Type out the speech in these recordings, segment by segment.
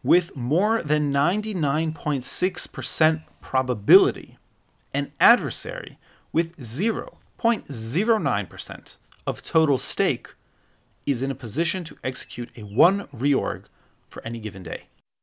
with more than 99.6% probability, an adversary with 0.09% of total stake is in a position to execute a one reorg for any given day.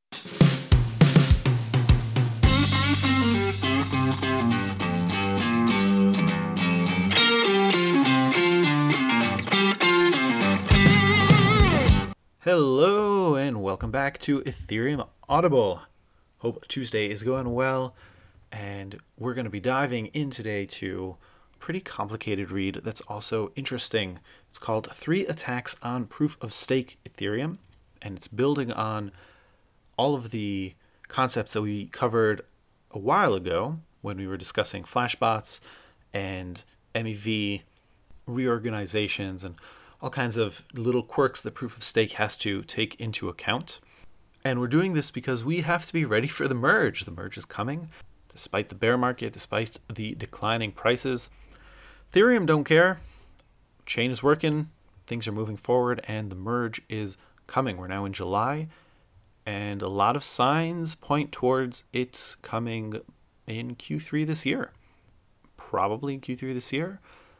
Hello and welcome back to Ethereum Audible. Hope Tuesday is going well, and we're going to be diving in today to a pretty complicated read that's also interesting. It's called 3 Attacks on Proof of Stake Ethereum, and it's building on all of the concepts that we covered a while ago when we were discussing flashbots and MEV reorganizations and all kinds of little quirks that proof of stake has to take into account. And we're doing this because we have to be ready for the merge. The merge is coming. Despite the bear market, despite the declining prices, Ethereum don't care. Chain is working, things are moving forward, and the merge is coming. We're now in July, and a lot of signs point towards it coming in Q3 this year. Probably in Q3 this year.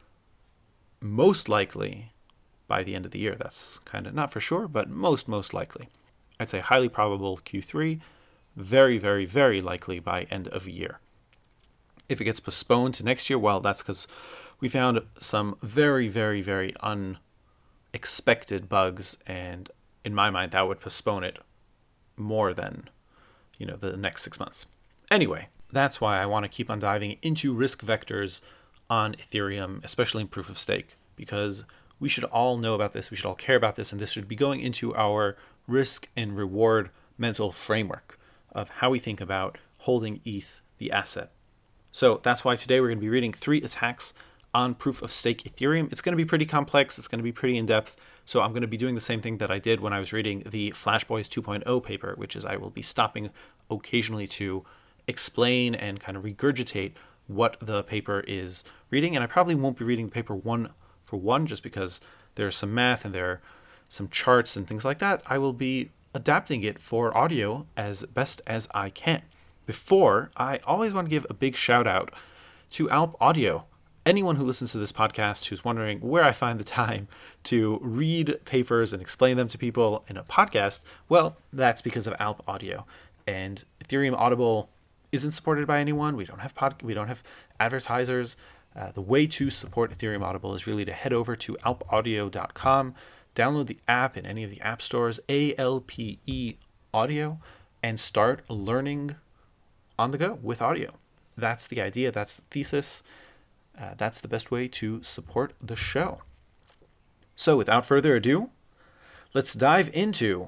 Most likely by the end of the year. That's kind of not for sure, but most likely. I'd say highly probable Q3, very, very, very likely by end of year. If it gets postponed to next year, well, that's because we found some very, very, very unexpected bugs, and in my mind, that would postpone it more than, the next 6 months. Anyway, that's why I want to keep on diving into risk vectors on Ethereum, especially in proof of stake, because we should all know about this, we should all care about this, and this should be going into our risk and reward mental framework of how we think about holding ETH, the asset. So that's why today we're going to be reading 3 attacks on proof of stake Ethereum. It's going to be pretty complex, it's going to be pretty in-depth, so I'm going to be doing the same thing that I did when I was reading the Flashboys 2.0 paper, which is I will be stopping occasionally to explain and kind of regurgitate what the paper is reading, and I probably won't be reading the paper one for one, just because there's some math and there are some charts and things like that. I will be adapting it for audio as best as I can. Before, I always want to give a big shout out to Alp Audio. Anyone who listens to this podcast who's wondering where I find the time to read papers and explain them to people in a podcast, well, that's because of Alp Audio. And Ethereum Audible isn't supported by anyone. We don't have advertisers. The way to support Ethereum Audible is really to head over to alpaudio.com, download the app in any of the app stores, ALPE Audio, and start learning on the go with audio. That's the idea, that's the thesis, that's the best way to support the show. So without further ado, let's dive into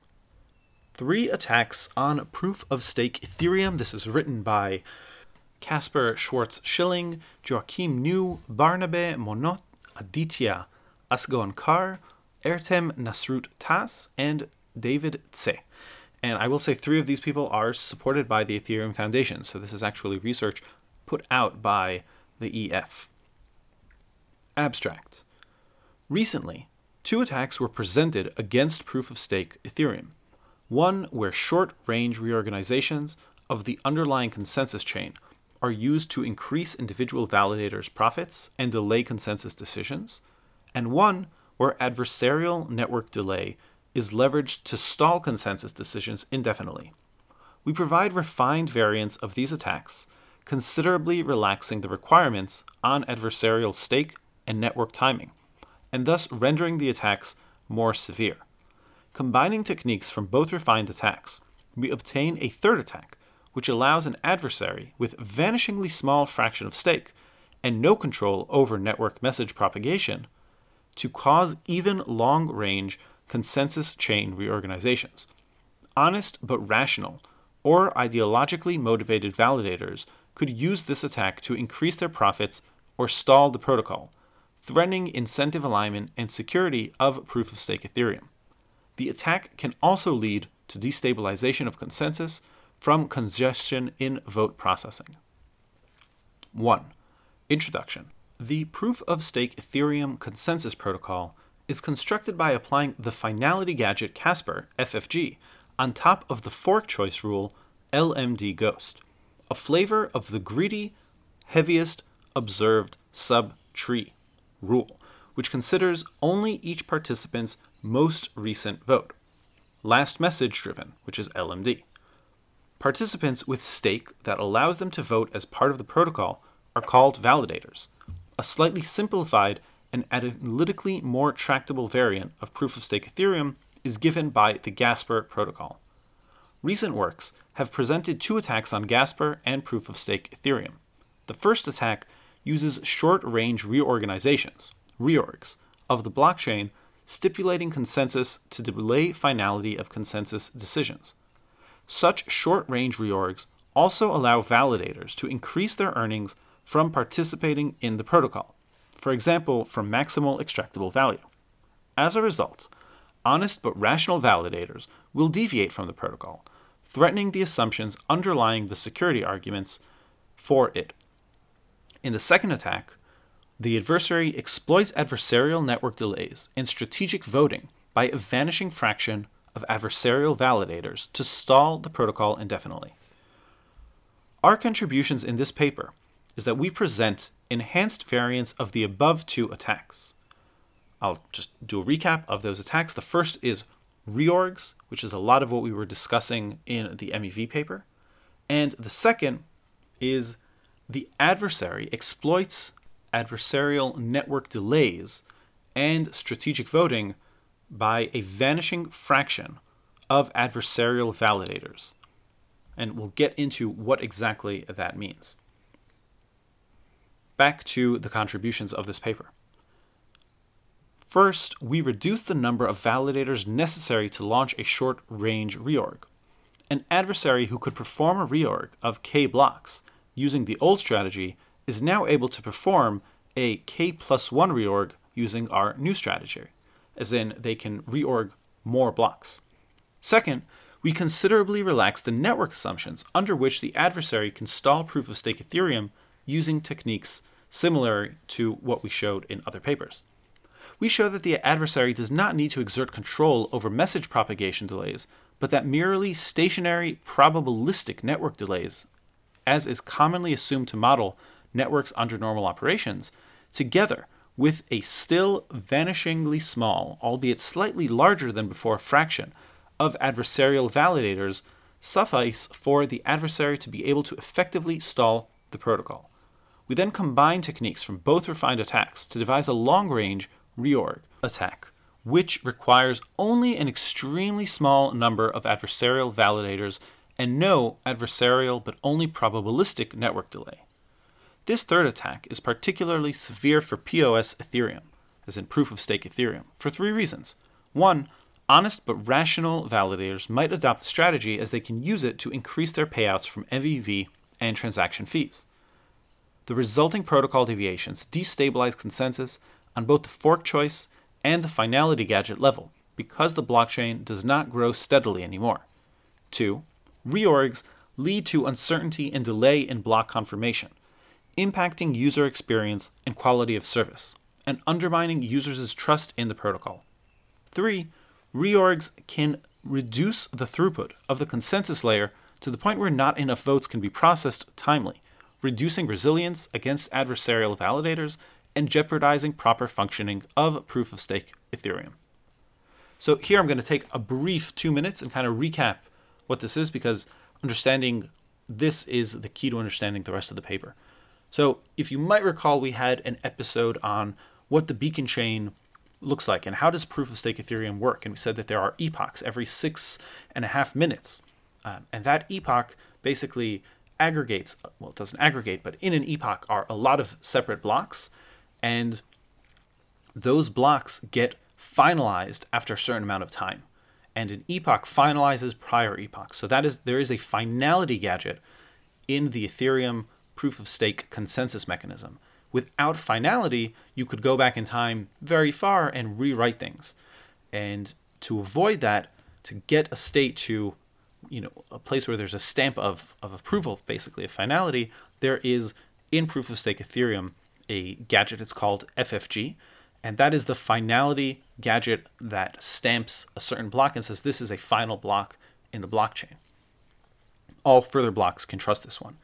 3 attacks on proof of stake Ethereum. This is written by Casper Schwartz-Schilling, Joachim New, Barnabe Monot, Aditya Asgaonkar, Ertem Nasrut Tas, and David Tse. And I will say 3 of these people are supported by the Ethereum Foundation, so this is actually research put out by the EF. Abstract. Recently, 2 attacks were presented against proof of stake Ethereum. One where short-range reorganizations of the underlying consensus chain are used to increase individual validators' profits and delay consensus decisions, and one where adversarial network delay is leveraged to stall consensus decisions indefinitely. We provide refined variants of these attacks, considerably relaxing the requirements on adversarial stake and network timing, and thus rendering the attacks more severe. Combining techniques from both refined attacks, we obtain a third attack, which allows an adversary with vanishingly small fraction of stake and no control over network message propagation to cause even long-range consensus chain reorganizations. Honest but rational or ideologically motivated validators could use this attack to increase their profits or stall the protocol, threatening incentive alignment and security of proof-of-stake Ethereum. The attack can also lead to destabilization of consensus from congestion in vote processing. 1. Introduction. The proof-of-stake Ethereum consensus protocol is constructed by applying the finality gadget Casper, FFG, on top of the fork choice rule LMD Ghost, a flavor of the greedy, heaviest observed sub-tree rule, which considers only each participant's most recent vote. Last message driven, which is LMD. Participants with stake that allows them to vote as part of the protocol are called validators, a slightly simplified and analytically more tractable variant of proof-of-stake Ethereum is given by the Gasper protocol. Recent works have presented two attacks on Gasper and proof-of-stake Ethereum. The first attack uses short-range reorganizations, reorgs, of the blockchain, stipulating consensus to delay finality of consensus decisions. Such short-range reorgs also allow validators to increase their earnings from participating in the protocol, for example, from maximal extractable value. As a result, honest but rational validators will deviate from the protocol, threatening the assumptions underlying the security arguments for it. In the second attack, the adversary exploits adversarial network delays and strategic voting by a vanishing fraction of adversarial validators to stall the protocol indefinitely. Our contributions in this paper is that we present enhanced variants of the above two attacks. I'll just do a recap of those attacks. The first is reorgs, which is a lot of what we were discussing in the MEV paper. And the second is the adversary exploits adversarial network delays and strategic voting by a vanishing fraction of adversarial validators. And we'll get into what exactly that means. Back to the contributions of this paper. First, we reduce the number of validators necessary to launch a short-range reorg. An adversary who could perform a reorg of k blocks using the old strategy is now able to perform a k+1 reorg using our new strategy, as in they can reorg more blocks. Second, we considerably relax the network assumptions under which the adversary can stall proof-of-stake Ethereum using techniques similar to what we showed in other papers. We show that the adversary does not need to exert control over message propagation delays, but that merely stationary probabilistic network delays, as is commonly assumed to model networks under normal operations, together with a still vanishingly small, albeit slightly larger than before, fraction of adversarial validators suffice for the adversary to be able to effectively stall the protocol. We then combine techniques from both refined attacks to devise a long-range reorg attack, which requires only an extremely small number of adversarial validators and no adversarial but only probabilistic network delay. This third attack is particularly severe for POS Ethereum, as in proof-of-stake Ethereum, for three reasons. One, honest but rational validators might adopt the strategy as they can use it to increase their payouts from MEV and transaction fees. The resulting protocol deviations destabilize consensus on both the fork choice and the finality gadget level because the blockchain does not grow steadily anymore. 2. Reorgs lead to uncertainty and delay in block confirmation, impacting user experience and quality of service, and undermining users' trust in the protocol. 3. Reorgs can reduce the throughput of the consensus layer to the point where not enough votes can be processed timely, reducing resilience against adversarial validators and jeopardizing proper functioning of proof-of-stake Ethereum. So here I'm going to take a brief 2 minutes and kind of recap what this is, because understanding this is the key to understanding the rest of the paper. So if you might recall, we had an episode on what the beacon chain looks like and how does proof-of-stake Ethereum work, and we said that there are epochs every 6.5 minutes, and that epoch basically aggregates, well, it doesn't aggregate, but in an epoch are a lot of separate blocks, and those blocks get finalized after a certain amount of time, and an epoch finalizes prior epochs. So there is a finality gadget in the Ethereum proof-of-stake consensus mechanism. Without finality, you could go back in time very far and rewrite things. And to avoid that, to get a state to, a place where there's a stamp of approval, basically, of finality, there is, in proof-of-stake Ethereum, a gadget. It's called FFG, and that is the finality gadget that stamps a certain block and says this is a final block in the blockchain. All further blocks can trust this one.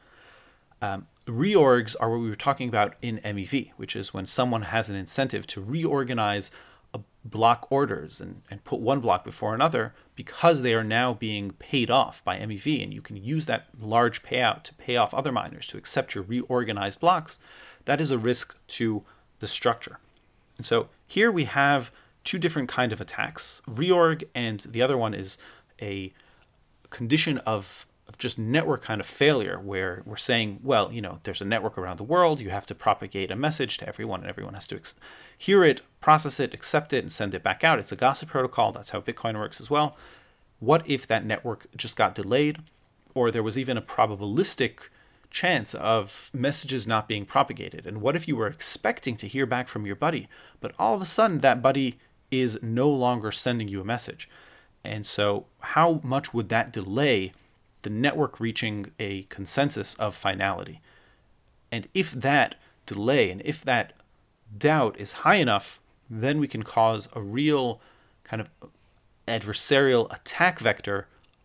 Reorgs are what we were talking about in MEV, which is when someone has an incentive to reorganize block orders and put one block before another because they are now being paid off by MEV, and you can use that large payout to pay off other miners to accept your reorganized blocks. That is a risk to the structure. And so here we have two different kind of attacks, reorg, and the other one is a condition of just network kind of failure, where we're saying, well, there's a network around the world, you have to propagate a message to everyone, and everyone has to hear it, process it, accept it, and send it back out. It's a gossip protocol. That's how Bitcoin works as well. What if that network just got delayed, or there was even a probabilistic chance of messages not being propagated? And what if you were expecting to hear back from your buddy, but all of a sudden that buddy is no longer sending you a message? And so how much would that delay the network reaching a consensus of finality? And if that delay and if that doubt is high enough, then we can cause a real kind of adversarial attack vector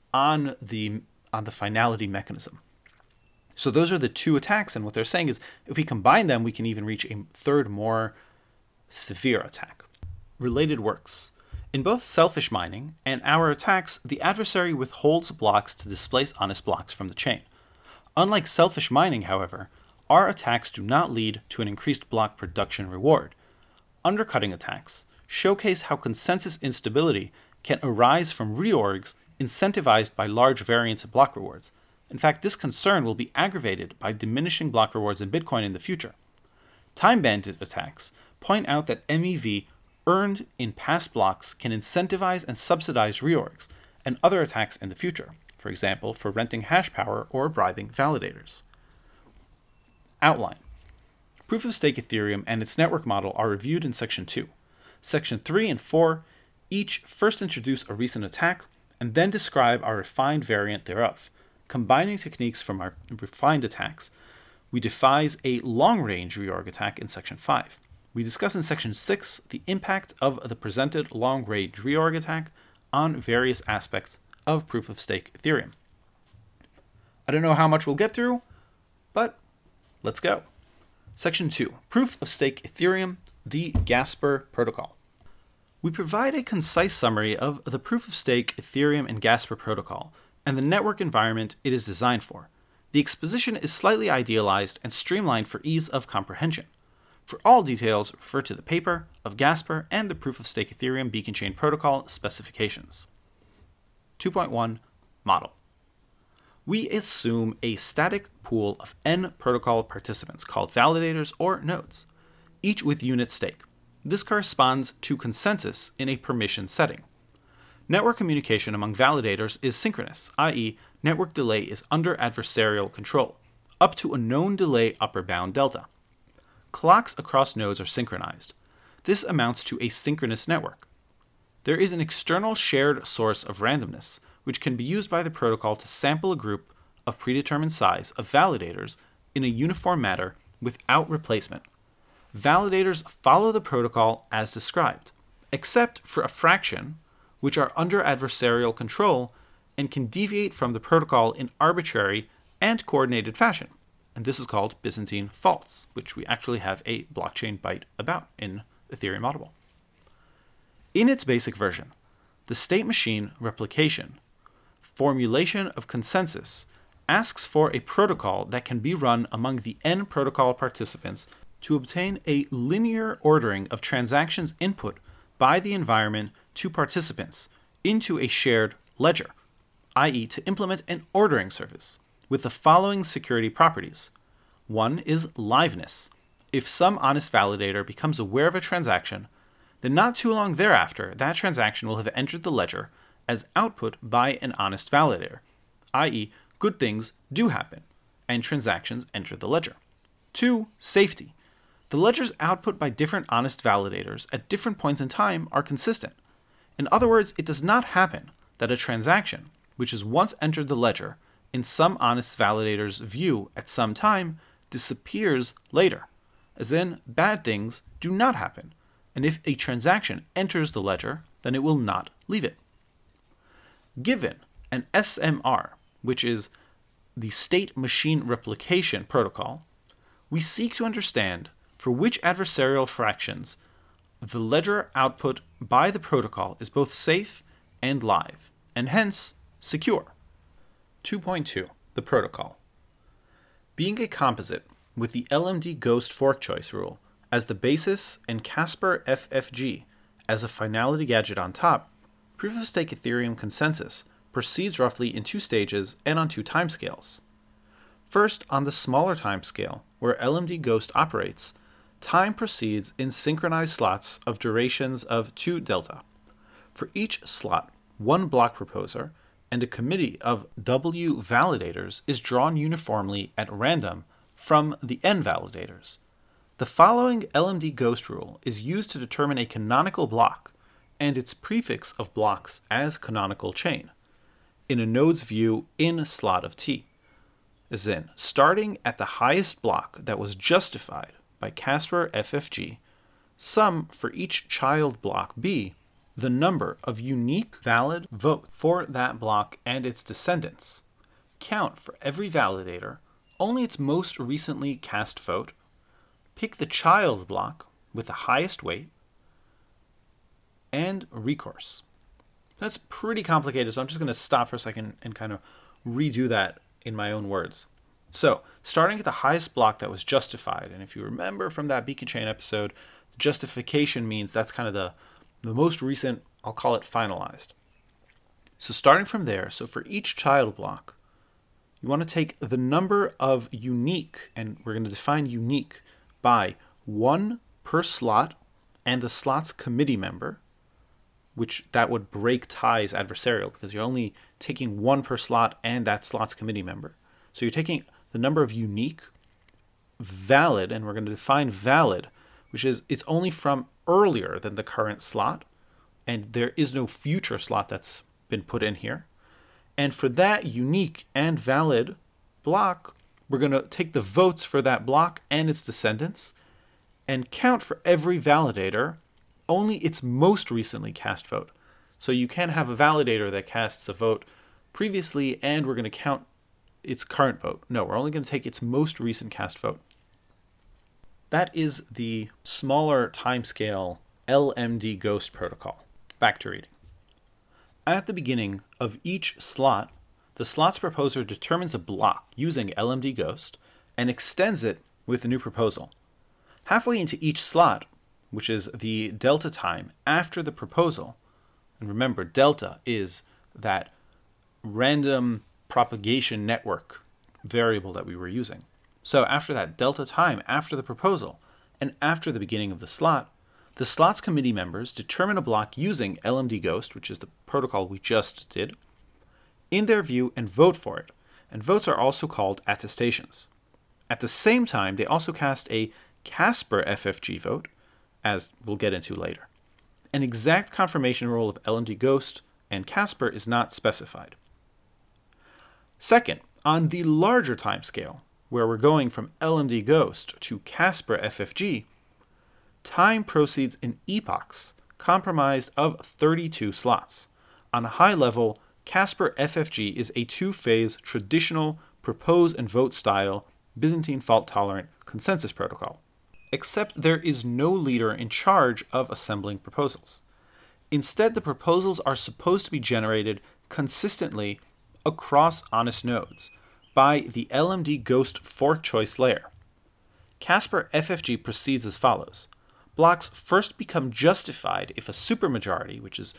on the finality mechanism. So those are the two attacks, and what they're saying is if we combine them, we can even reach a third, more severe attack. Related works. In both selfish mining and our attacks, the adversary withholds blocks to displace honest blocks from the chain. Unlike selfish mining, however, our attacks do not lead to an increased block production reward. Undercutting attacks showcase how consensus instability can arise from reorgs incentivized by large variance in block rewards. In fact, this concern will be aggravated by diminishing block rewards in Bitcoin in the future. Time bandit attacks point out that MEV earned in past blocks can incentivize and subsidize reorgs and other attacks in the future, for example, for renting hash power or bribing validators. Outline. Proof-of-stake Ethereum and its network model are reviewed in Section 2. Section 3 and 4 each first introduce a recent attack and then describe our refined variant thereof. Combining techniques from our refined attacks, we devise a long-range reorg attack in Section 5. We discuss in Section 6 the impact of the presented long-range reorg attack on various aspects of proof-of-stake Ethereum. I don't know how much we'll get through, but let's go. Section 2, Proof-of-Stake Ethereum, the Gasper Protocol. We provide a concise summary of the proof-of-stake Ethereum and Gasper protocol and the network environment it is designed for. The exposition is slightly idealized and streamlined for ease of comprehension. For all details, refer to the paper of Gasper and the Proof-of-Stake Ethereum Beacon Chain Protocol specifications. 2.1 Model. We assume a static pool of n protocol participants called validators or nodes, each with unit stake. This corresponds to consensus in a permission setting. Network communication among validators is synchronous, i.e., network delay is under adversarial control, up to a known delay upper bound delta. Clocks across nodes are synchronized. This amounts to a synchronous network. There is an external shared source of randomness, which can be used by the protocol to sample a group of predetermined size of validators in a uniform manner without replacement. Validators follow the protocol as described, except for a fraction, which are under adversarial control and can deviate from the protocol in arbitrary and coordinated fashion. And this is called Byzantine faults, which we actually have a blockchain byte about in Ethereum Audible. In its basic version, the state machine replication formulation of consensus asks for a protocol that can be run among the n protocol participants to obtain a linear ordering of transactions input by the environment to participants into a shared ledger, i.e., to implement an ordering service with the following security properties. One is liveness. If some honest validator becomes aware of a transaction, then not too long thereafter, that transaction will have entered the ledger as output by an honest validator, i.e., good things do happen, and transactions enter the ledger. 2. Safety. The ledger's output by different honest validators at different points in time are consistent. In other words, it does not happen that a transaction, which has once entered the ledger, in some honest validator's view at some time, disappears later, as in bad things do not happen, and if a transaction enters the ledger, then it will not leave it. Given and SMR, which is the State Machine Replication Protocol, we seek to understand for which adversarial fractions the ledger output by the protocol is both safe and live, and hence secure. 2.2. The protocol. Being a composite with the LMD Ghost fork choice rule as the basis and Casper FFG as a finality gadget on top, proof-of-stake Ethereum consensus proceeds roughly in 2 stages and on 2 timescales. First, on the smaller timescale, where LMD Ghost operates, time proceeds in synchronized slots of durations of 2 delta. For each slot, 1 block proposer and a committee of W validators is drawn uniformly at random from the N validators. The following LMD Ghost rule is used to determine a canonical block and its prefix of blocks as canonical chain in a node's view in slot of T, as in, starting at the highest block that was justified by Casper FFG, sum for each child block B the number of unique valid votes for that block and its descendants, count for every validator only its most recently cast vote, pick the child block with the highest weight, and recourse. That's pretty complicated, so I'm just going to stop for a second and kind of redo that in my own words. So, starting at the highest block that was justified, and if you remember from that Beacon Chain episode, justification means that's kind of the most recent, I'll call it finalized. So starting from there, so for each child block, you want to take the number of unique, and we're going to define unique by 1 per slot and the slot's committee member, which that would break ties adversarial because you're only taking 1 per slot and that slot's committee member. So you're taking the number of unique, valid, and we're going to define valid, which is it's only from earlier than the current slot, and there is no future slot that's been put in here. And for that unique and valid block, we're going to take the votes for that block and its descendants and count for every validator only its most recently cast vote. So you can have a validator that casts a vote previously and we're going to count its current vote. No, we're only going to take its most recent cast vote. That is the smaller timescale LMD Ghost protocol. Back to reading. At the beginning of each slot, the slot's proposer determines a block using LMD Ghost and extends it with a new proposal. Halfway into each slot, which is the delta time after the proposal, and remember, delta is that random propagation network variable that we were using. So after that delta time after the proposal and after the beginning of the slot's committee members determine a block using LMD Ghost, which is the protocol we just did, in their view and vote for it. And votes are also called attestations. At the same time, they also cast a Casper FFG vote, as we'll get into later. An exact confirmation rule of LMD Ghost and Casper is not specified. Second, on the larger timescale, where we're going from LMD Ghost to Casper FFG, time proceeds in epochs comprised of 32 slots. On a high level, Casper FFG is a 2-phase traditional propose and vote style Byzantine fault-tolerant consensus protocol, except there is no leader in charge of assembling proposals. Instead, the proposals are supposed to be generated consistently across honest nodes by the LMD Ghost fork choice layer. Casper FFG proceeds as follows. Blocks first become justified if a supermajority, which is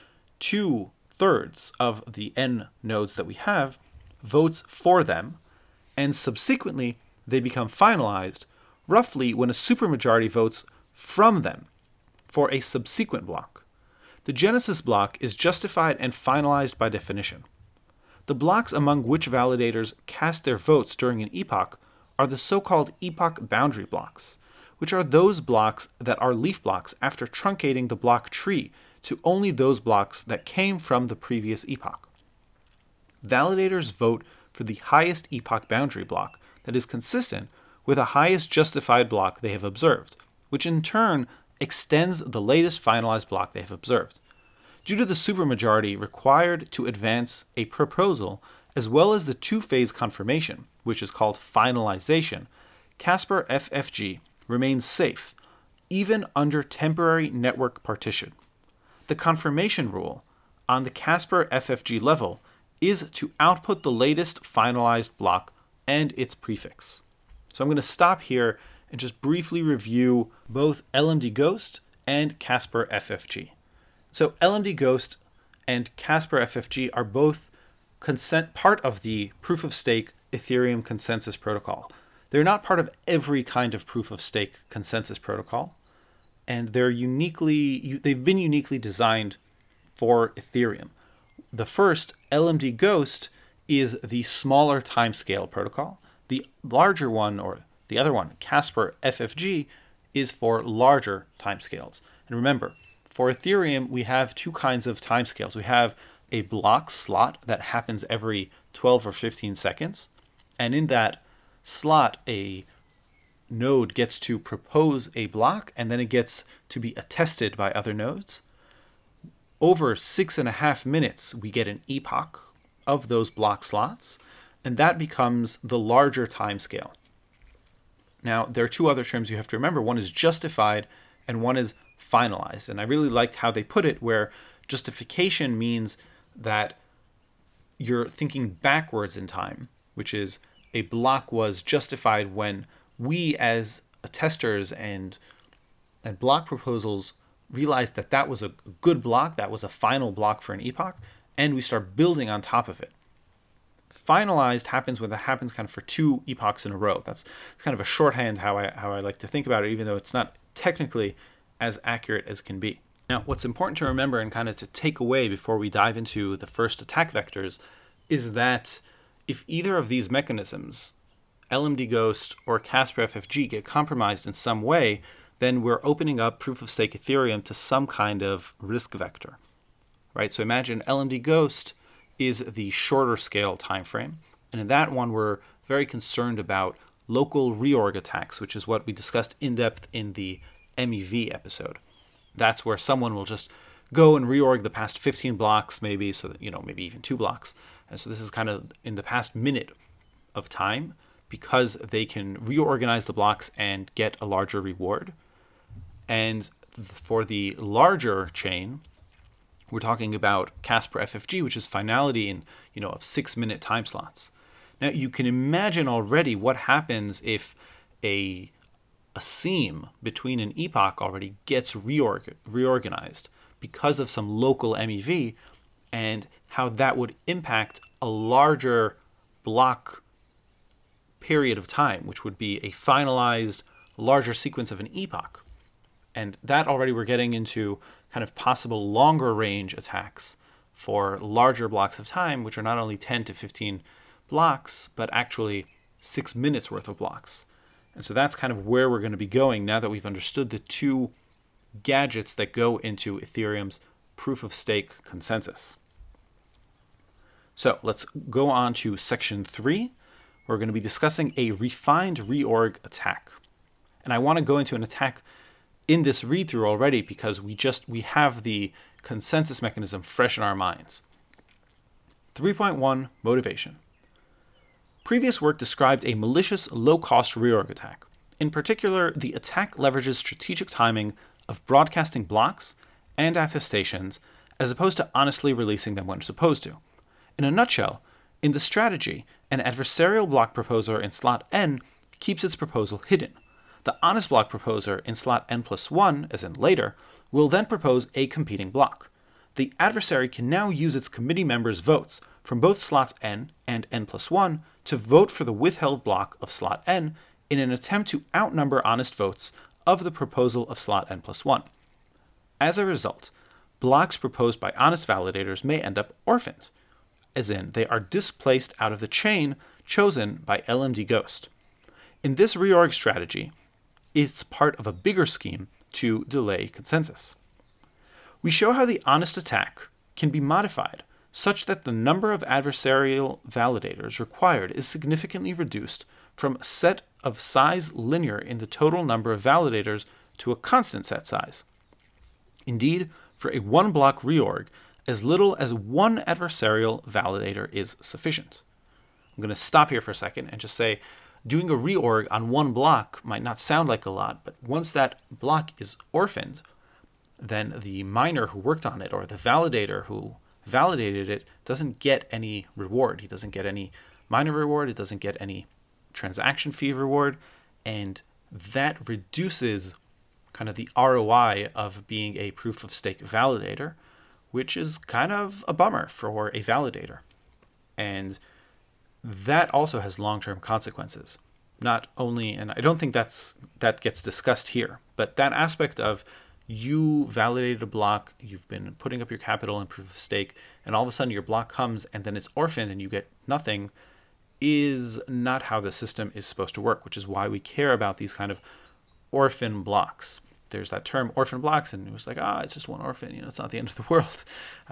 2/3 of the N nodes that we have, votes for them, and subsequently they become finalized roughly when a supermajority votes from them for a subsequent block. The genesis block is justified and finalized by definition. The blocks among which validators cast their votes during an epoch are the so-called epoch boundary blocks, which are those blocks that are leaf blocks after truncating the block tree to only those blocks that came from the previous epoch. Validators vote for the highest epoch boundary block that is consistent with the highest justified block they have observed, which in turn extends the latest finalized block they have observed. due to the supermajority required to advance a proposal, as well as the two-phase confirmation, which is called finalization, Caspar FFG remains safe, even under temporary network partition. The confirmation rule on the Caspar FFG level is to output the latest finalized block and its prefix. So I'm going to stop here and just briefly review both LMD Ghost and Caspar FFG. So LMD Ghost and Caspar FFG are both part of the proof of stake Ethereum consensus protocol. They're not part of every kind of proof of stake consensus protocol, and they've been uniquely designed for Ethereum. The first, LMD Ghost, is the smaller timescale protocol. The larger one, or the other one, Caspar FFG, is for larger timescales. And remember, for Ethereum, we have two kinds of timescales. We have a block slot that happens every 12 or 15 seconds. And in that slot, a node gets to propose a block, and then it gets to be attested by other nodes. Over 6.5 minutes, we get an epoch of those block slots, and that becomes the larger timescale. Now, there are two other terms you have to remember. One is justified, and one is finalized. And I really liked how they put it, where justification means that you're thinking backwards in time, which is a block was justified when we as testers and block proposals realized that that was a good block, that was a final block for an epoch, and we start building on top of it. Finalized happens when that happens kind of for two epochs in a row. That's kind of a shorthand how I like to think about it, even though it's not technically as accurate as can be. Now, what's important to remember and kind of to take away before we dive into the first attack vectors is that if either of these mechanisms, LMD Ghost or Caspar FFG, get compromised in some way, then we're opening up proof of stake Ethereum to some kind of risk vector, right? So imagine LMD Ghost is the shorter scale time frame, and in that one we're very concerned about local reorg attacks, which is what we discussed in depth in the MEV episode. That's where someone will just go and reorg the past 15 blocks, maybe, so that, maybe even 2 blocks. And so this is kind of in the past minute of time, because they can reorganize the blocks and get a larger reward. And for the larger chain, we're talking about Caspar FFG, which is finality in, of 6-minute time slots. Now, you can imagine already what happens if a seam between an epoch already gets reorganized because of some local MEV, and how that would impact a larger block period of time, which would be a finalized larger sequence of an epoch. And that already we're getting into kind of possible longer range attacks for larger blocks of time, which are not only 10 to 15 blocks, but actually 6 minutes worth of blocks. And so that's kind of where we're going to be going now that we've understood the two gadgets that go into Ethereum's proof of stake consensus. So let's go on to section 3. We're going to be discussing a refined reorg attack. And I want to go into an attack in this read through already because we have the consensus mechanism fresh in our minds. 3.1 Motivation. Previous work described a malicious low-cost reorg attack. In particular, the attack leverages strategic timing of broadcasting blocks and attestations as opposed to honestly releasing them when supposed to. In a nutshell, in the strategy, an adversarial block proposer in slot n keeps its proposal hidden. The honest block proposer in slot n+1, as in later, will then propose a competing block. The adversary can now use its committee members' votes from both slots n and n+1 to vote for the withheld block of slot n in an attempt to outnumber honest votes of the proposal of slot n+1. As a result, blocks proposed by honest validators may end up orphaned, as in they are displaced out of the chain chosen by LMD Ghost. In this reorg strategy, it's part of a bigger scheme to delay consensus. We show how the honest attack can be modified such that the number of adversarial validators required is significantly reduced from a set of size linear in the total number of validators to a constant set size. Indeed, For a one-block reorg, as little as one adversarial validator is sufficient. I'm going to stop here for a second and just say doing a reorg on one block might not sound like a lot, but once that block is orphaned, then the miner who worked on it or the validator who validated it doesn't get any reward. He doesn't get any miner reward. It doesn't get any transaction fee reward. And that reduces kind of the ROI of being a proof of stake validator, which is kind of a bummer for a validator. And that also has long-term consequences. Not only, and I don't think that gets discussed here, but that aspect of you validated a block, you've been putting up your capital in proof of stake, and all of a sudden your block comes and then it's orphaned and you get nothing, is not how the system is supposed to work, which is why we care about these kind of orphan blocks. There's that term orphan blocks, and it was like, it's just one orphan, it's not the end of the world.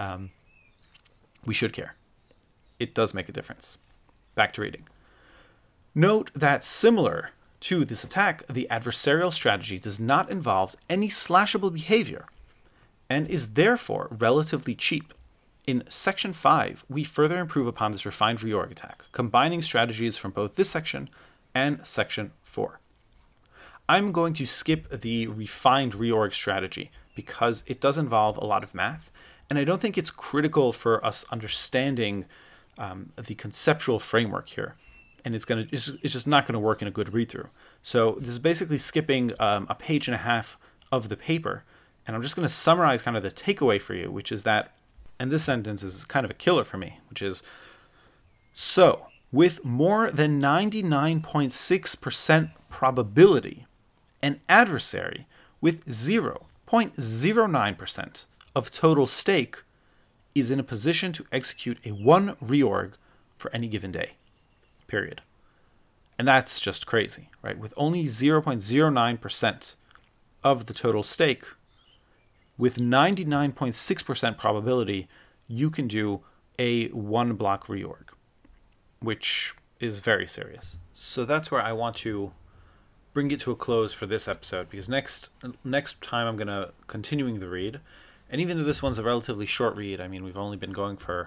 We should care. It does make a difference. Back to reading. Note that similar to this attack, the adversarial strategy does not involve any slashable behavior and is therefore relatively cheap. In Section 5, we further improve upon this refined reorg attack, combining strategies from both this section and Section 4. I'm going to skip the refined reorg strategy because it does involve a lot of math, and I don't think it's critical for us understanding the conceptual framework here, and it's just not going to work in a good read-through. So this is basically skipping a page and a half of the paper, and I'm just going to summarize kind of the takeaway for you, which is that, and this sentence is kind of a killer for me, which is, so with more than 99.6% probability, an adversary with 0.09% of total stake is in a position to execute a one reorg for any given day, period. And that's just crazy, right? With only 0.09% of the total stake, with 99.6% probability, you can do a one block reorg, which is very serious. So that's where I want to bring it to a close for this episode, because next time I'm going to continuing the read. And even though this one's a relatively short read, I mean, we've only been going for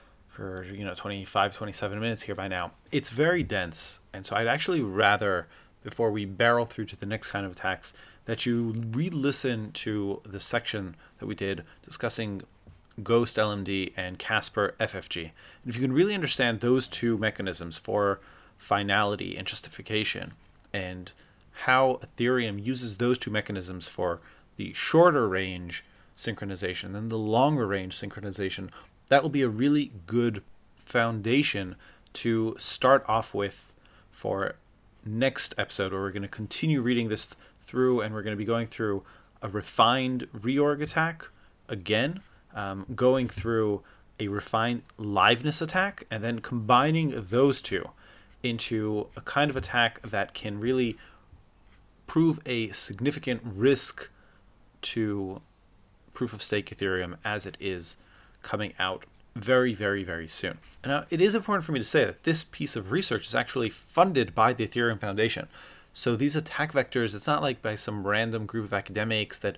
25, 27 minutes here by now. It's very dense. And so I'd actually rather, before we barrel through to the next kind of attacks, that you re-listen to the section that we did discussing Ghost LMD and Casper FFG. And if you can really understand those two mechanisms for finality and justification, and how Ethereum uses those two mechanisms for the shorter range synchronization than the longer range synchronization, that will be a really good foundation to start off with for next episode, where we're going to continue reading this through, and we're going to be going through a refined reorg attack again, going through a refined liveness attack, and then combining those two into a kind of attack that can really prove a significant risk to proof of stake Ethereum as it is coming out very, very, very soon. And now it is important for me to say that this piece of research is actually funded by the Ethereum Foundation. So these attack vectors, it's not like by some random group of academics that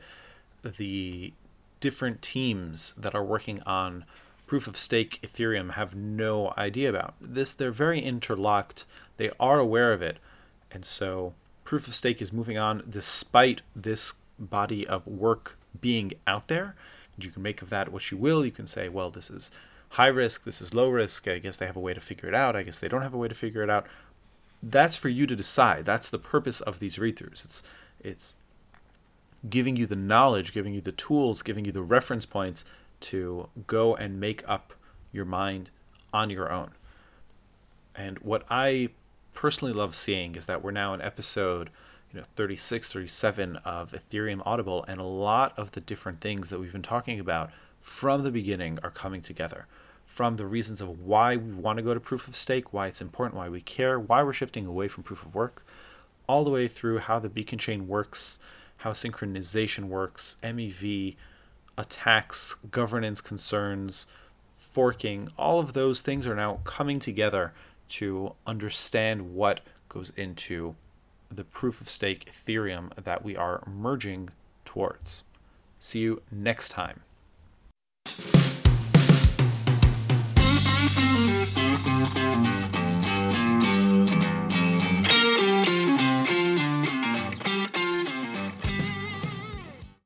the different teams that are working on proof of stake Ethereum have no idea about. They're very interlocked. They are aware of it. And so proof of stake is moving on despite this body of work being out there. And you can make of that what you will. You can say, well, this is high risk, this is low risk. I guess they have a way to figure it out. I guess they don't have a way to figure it out. That's for you to decide. That's the purpose of these read-throughs. It's giving you the knowledge, giving you the tools, giving you the reference points to go and make up your mind on your own. And what I personally love seeing is that we're now in episode 36, 37 of Ethereum Audible, and a lot of the different things that we've been talking about from the beginning are coming together. From the reasons of why we want to go to proof of stake, why it's important, why we care, why we're shifting away from proof of work, all the way through how the beacon chain works, how synchronization works, MEV, attacks, governance concerns, forking. All of those things are now coming together to understand what goes into the proof of stake Ethereum that we are merging towards. See you next time.